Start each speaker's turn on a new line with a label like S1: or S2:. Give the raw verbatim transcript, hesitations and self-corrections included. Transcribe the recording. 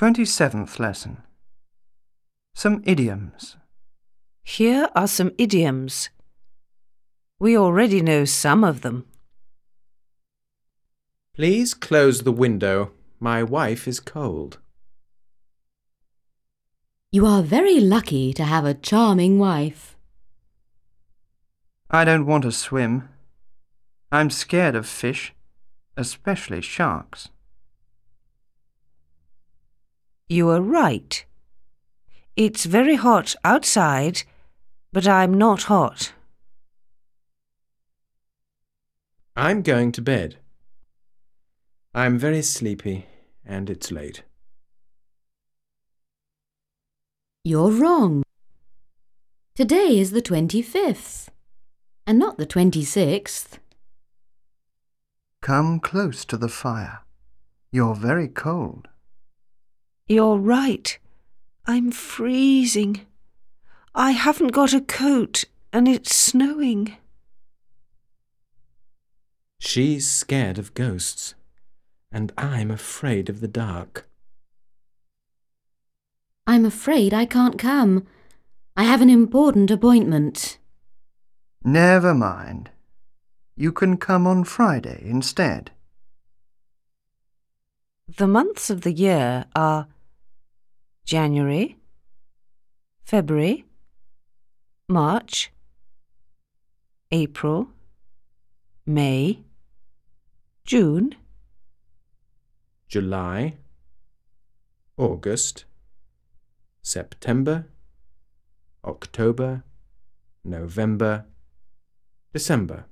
S1: twenty-seventh lesson. Some idioms.
S2: Here are some idioms. We already know some of them.
S3: Please close the window. My wife is cold.
S4: You are very lucky to have a charming wife.
S1: I don't want to swim. I'm scared of fish, especially sharks.
S2: You are right. It's very hot outside, but I'm not hot.
S3: I'm going to bed. I'm very sleepy and it's late.
S4: You're wrong. Today is the twenty-fifth, and not the twenty-sixth.
S1: Come close to the fire. You're very cold.
S2: You're right. I'm freezing. I haven't got a coat and it's snowing.
S3: She's scared of ghosts, and I'm afraid of the dark.
S4: I'm afraid I can't come. I have an important appointment.
S1: Never mind. You can come on Friday instead.
S2: The months of the year are January, February, March, April, May, June,
S3: July, August, September, October, November, December.